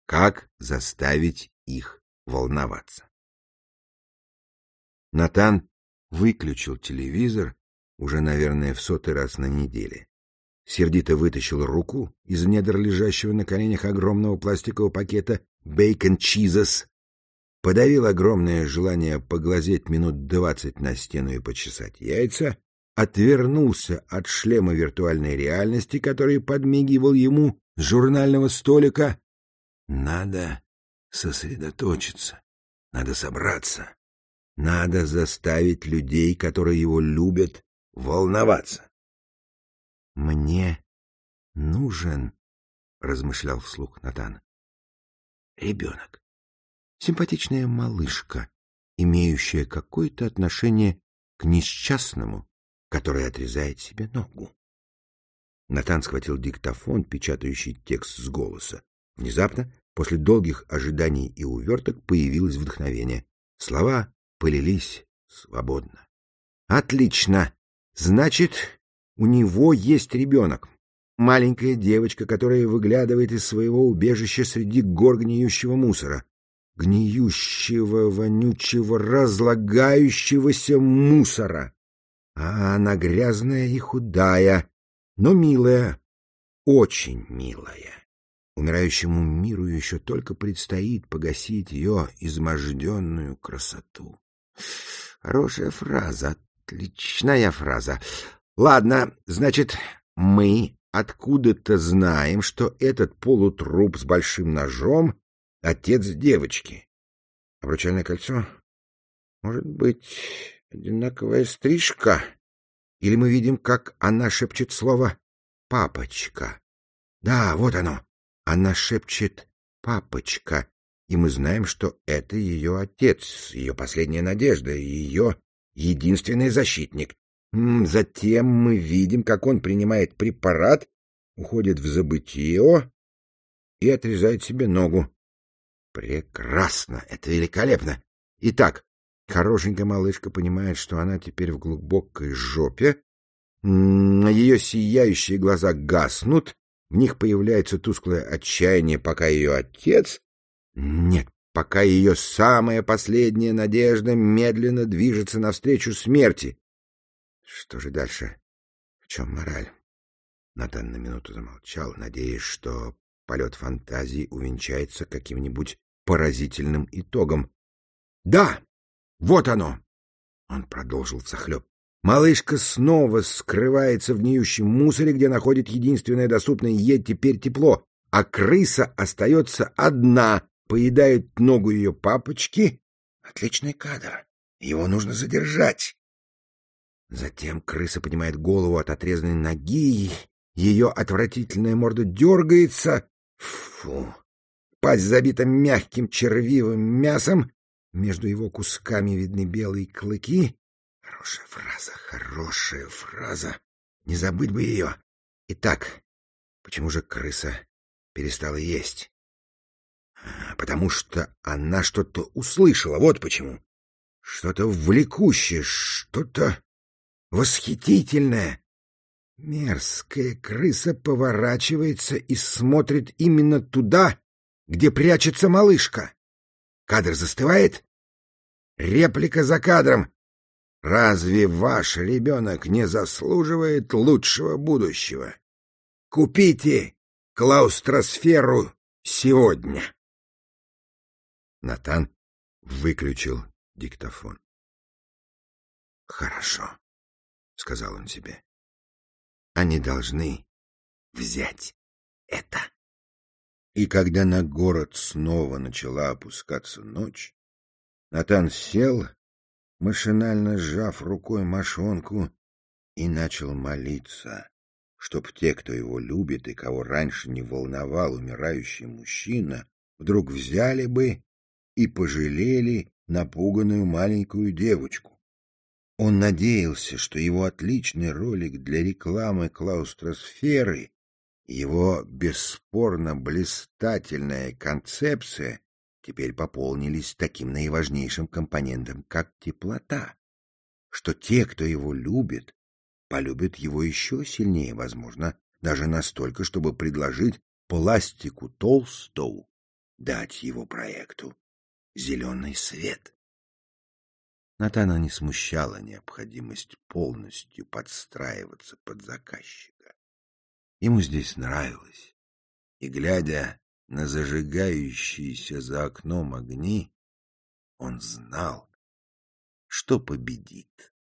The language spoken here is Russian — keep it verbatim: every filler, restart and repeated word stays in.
Как заставить их волноваться? Натан выключил телевизор уже, наверное, в сотый раз на неделе. Сердито вытащил руку из недр лежащего на коленях огромного пластикового пакета «Бейкон Чизес», подавил огромное желание поглазеть минут двадцать на стену и почесать яйца, отвернулся от шлема виртуальной реальности, который подмигивал ему с журнального столика. Надо сосредоточиться, надо собраться, надо заставить людей, которые его любят, волноваться. «Мне нужен, — размышлял вслух Натан, — ребенок, симпатичная малышка, имеющая какое-то отношение к несчастному, который отрезает себе ногу». Натан схватил диктофон, печатающий текст с голоса. Внезапно, после долгих ожиданий и уверток, появилось вдохновение. Слова полились свободно. «Отлично! Значит, у него есть ребенок. Маленькая девочка, которая выглядывает из своего убежища среди гор гниющего мусора. Гниющего, вонючего, разлагающегося мусора. А она грязная и худая, но милая, очень милая. Умирающему миру еще только предстоит погасить ее изможденную красоту». Хорошая фраза, отличная фраза. Ладно, значит, мы откуда-то знаем, что этот полутруп с большим ножом — отец девочки. Обручальное кольцо? Может быть, одинаковая стрижка? Или мы видим, как она шепчет слово «папочка». Да, вот оно. Она шепчет «папочка», и мы знаем, что это ее отец, ее последняя надежда, ее единственный защитник. Затем мы видим, как он принимает препарат, уходит в забытье и отрезает себе ногу. Прекрасно, это великолепно. Итак, хорошенькая малышка понимает, что она теперь в глубокой жопе, ее сияющие глаза гаснут, в них появляется тусклое отчаяние, пока ее отец... Нет, пока ее самая последняя надежда медленно движется навстречу смерти. Что же дальше? В чем мораль? Натан на минуту замолчал, надеясь, что полет фантазии увенчается каким-нибудь поразительным итогом. Да, вот оно! Он продолжил взахлеб. Малышка снова скрывается в гниющем мусоре, где находит единственное доступное ей теперь тепло, а крыса остается одна, поедает ногу ее папочки. Отличный кадр. Его нужно задержать. Затем крыса поднимает голову от отрезанной ноги, ее отвратительная морда дергается. Фу! Пасть забита мягким червивым мясом, между его кусками видны белые клыки. Хорошая фраза, хорошая фраза. Не забыть бы ее. Итак, почему же крыса перестала есть? Потому что она что-то услышала, вот почему. Что-то влекущее, что-то восхитительное. Мерзкая крыса поворачивается и смотрит именно туда, где прячется малышка. Кадр застывает. Реплика за кадром. Разве ваш ребенок не заслуживает лучшего будущего? Купите клаустросферу сегодня. Натан выключил диктофон. «Хорошо», — сказал он себе. «Они должны взять это». И когда на город снова начала опускаться ночь, Натан сел, машинально сжав рукой мошонку, и начал молиться, чтоб те, кто его любит и кого раньше не волновал умирающий мужчина, вдруг взяли бы и пожалели напуганную маленькую девочку. Он надеялся, что его отличный ролик для рекламы клаустросферы, его бесспорно блистательная концепция теперь пополнились таким наиважнейшим компонентом, как теплота, что те, кто его любит, полюбят его еще сильнее, возможно, даже настолько, чтобы предложить пластику Толстоу дать его проекту зеленый свет. Натана не смущала необходимость полностью подстраиваться под заказчика. Ему здесь нравилось, и, глядя на зажигающиеся за окном огни, он знал, что победит.